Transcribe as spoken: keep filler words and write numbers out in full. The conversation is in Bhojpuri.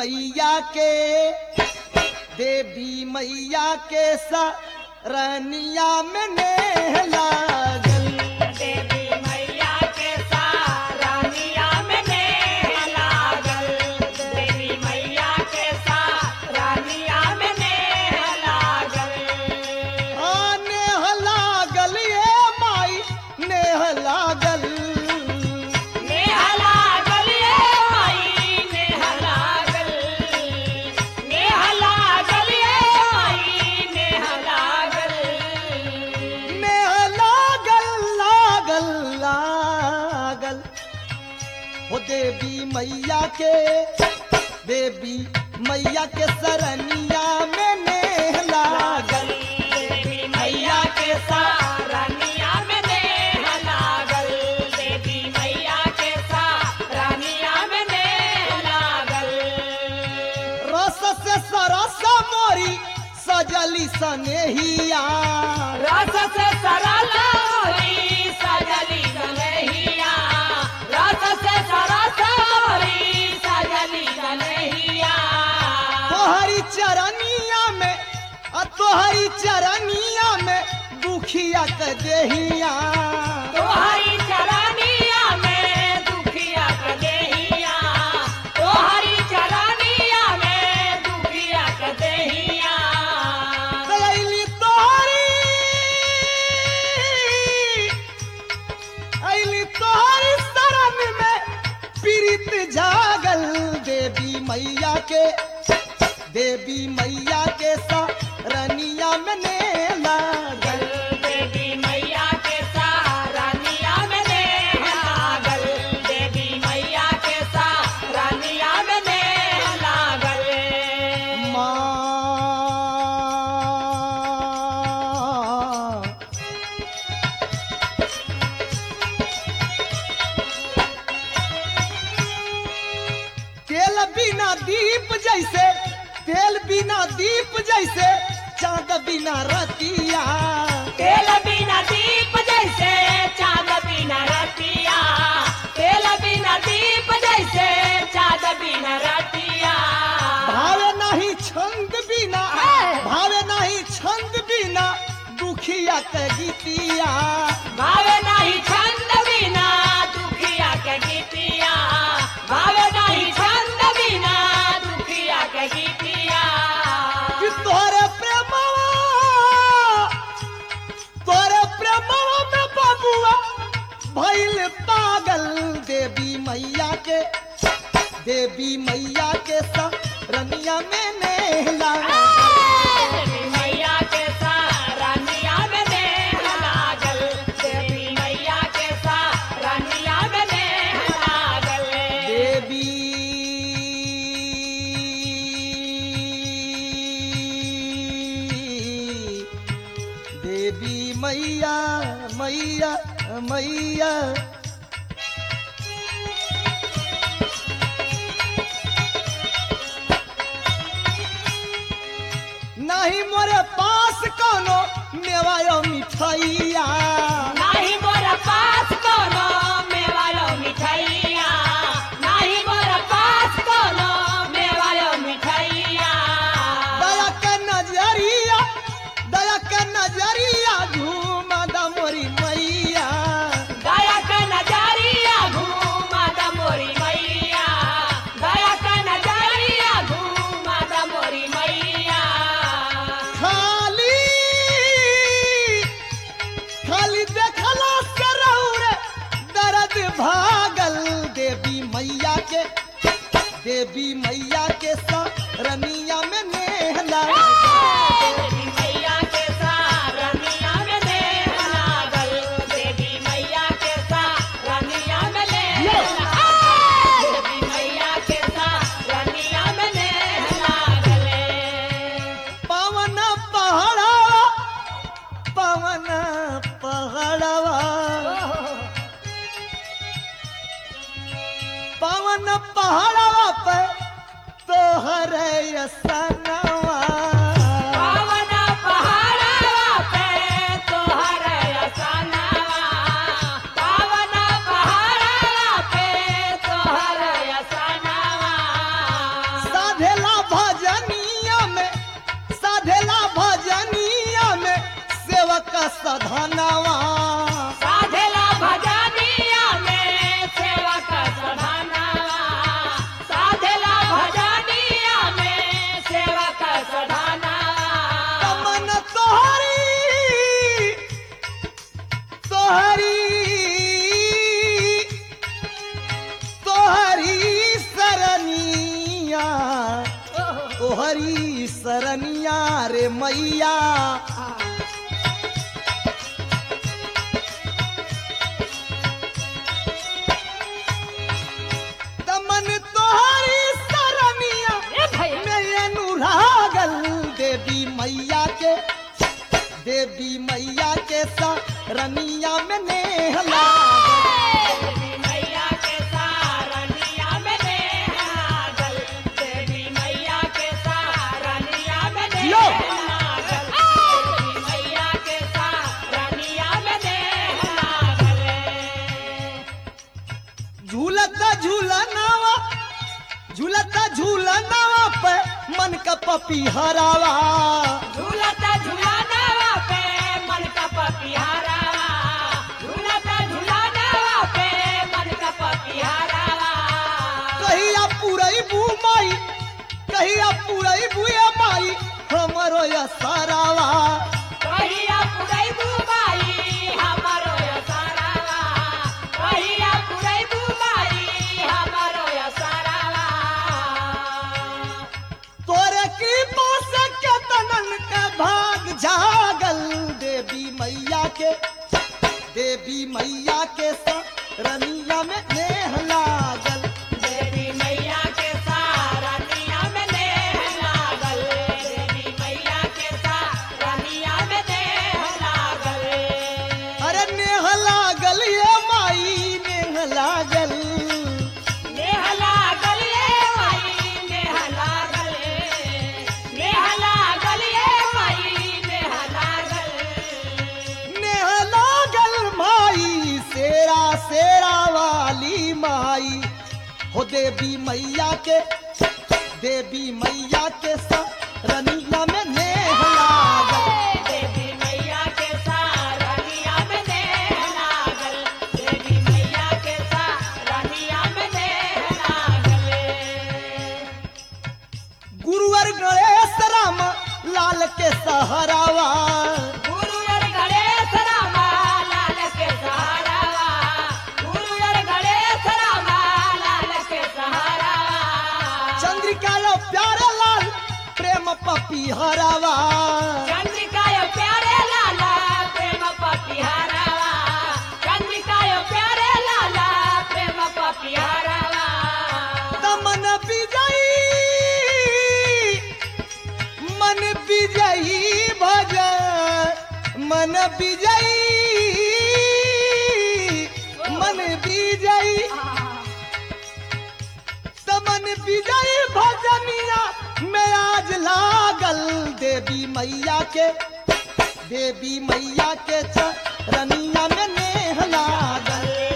मैया के देवी मैया के सरनिया में नेह लागल। देवी मैया के सरनिया में नेह लागल। देवी मैया के सरनिया में नेह लागल। हाँ नेह लागल ये माई नेह लागल। नेह लागल ये माई नेह लागल। नेह लागल ये माई नेह लागल। नेह लागल लागल लागल हो देवी मैया के देवी मैया के सरनिया में नेह लागल। देवी मैया के सरनिया में नेह लागल। देवी मैया के सरनिया में नेह लागल। रस से सरस मोरी सजली सनेहिया। रस से सरल मोरी सजली कन्हैया। रस से सरस मोरी सजली कन्हैया। तोहरी चरनिया में आ तोहरी चरनिया में दुखिया के देहिया। तोहरी चरनिया में दुखिया के देहिया। तोहरी चरनिया में दुखिया के देहिया। अइली तोहरी अइली तोहरी शरण में पीड़ित जागल। देवी मैया के देवी मैया के सरनिया में नेह लागल। देवी मैया के सरनिया में नेह लागल। देवी मैया के सरनिया में नेह लागल। माँ तेल बिना दीप जैसे तेल बिना दीप जैसे चांद बिना रतिया। तेल बिना दीप जैसे चाँद बिना रतिया। तेल बिना दीप जैसे चाँद बिना रतिया। भावे नहीं छंद बिना भावे नहीं छंद बिना दुखिया के गीतिया। भावे नहीं छंद बिना दुखिया के गीतिया। भावे नहीं छंद बिना दुखिया के गीतिया। कि तोरे प्रेमवा तोरे प्रेमवा में बबुआ भइल पागल। देवी मैया के देवी मैया के सरनिया में नेह लागल। देवी मैया के सरनिया में नेह लागल। देवी मैया के सरनिया में नेह लागल। देवी देवी मैया मैया मैया नहीं मोरे पास कोनो मेवायो मिठाइया। नाही मोर पास कोनो मेवालो मिठाइया। नाही मोर पास कोनो मेवालो मिठाइया। दया के नजरिया दया के नजरिया घूमा दा मोरी मैया। दया का नजरिया घूमा दा मोरी मैया। दया का नजरिया घूमा दा मोरी मैया। खाली खाली देखला से रौरे दर्द भागल। देवी मैया के देवी मैया के सरनिया में नेह लागल। देवी मैया के सरनिया में नेह लागल। देवी मैया के सरनिया में नेह लागल। देवी मैया के सरनिया में नेह लागल। पवन पहाड़वा पवन पहाड़वा पवन पहाड़वा पे तोहर सनवा। पावन पहाड़वा पे तोहर असनवा। पावन पहाड़वा पे तोहर असनवा। तोहरी तोहरी सरनिया तोहरी सरनिया रे मैया तमन तोहरी सरनिया में अनुरागल देवी मैया के देवी मैया के सरनिया में नेह लागल देवी मैया के सारनिया में नेह लागल देवी मैया के सारनिया में नेह लागल देवी मैया के सारनिया में नेह लागल झूलता झूलनावा झूलता झूलनावा पे मन का पपी हरावा झूलता झूलानावा पे मन का पपिहारावा झूलता झूलानावा पे मन का पपिहारावा कहिया पुरई बू माई कहिया पुरई बुए माई हमरो या सारावा कहिया पुरई बुबाई हमारो या सारावा कहिया पुरई बुबाई हमारो या सारावा तोरे कृपा से केतनन का भाग जागल देवी मैया के देवी मैया के सरनिया में नेह लागल देवी मैया के सारनिया में नेह लागल देवी मैया के सारनिया में नेह लागल अरे नेह लागल ये माई नेह लागल नेह लागल ये माई नेह लागल नेह लागल ये माई नेह लागल नेह लागल माई शेरा शेरा वाली माई हो देवी मैया के देवी मैया के सरनिया में नेह लागल देवी मैया के सारनिया में नेह लागल देवी मैया के सारनिया में नेह लागल गुरुवर गणेश राम लाल के सहरावा गुरुवर गणेश रामा लाल के सहारावा गुरुवर गणेश रामा लाल के सहारावा चंद्रिका लो प्यारे लाल प्रेम पपी हरावा चंद्रिकाय प्यारे लाला प्रेम पपिहारावा चंद्रिकाय प्यारे लाला प्रेम पपिहारावा तमन विजयी मन विजयी भज मन विजयी मन विजयी तमन विजयी भजनिया में आज लागल देवी मैया के देवी मैया के चरनिया में नेह लागल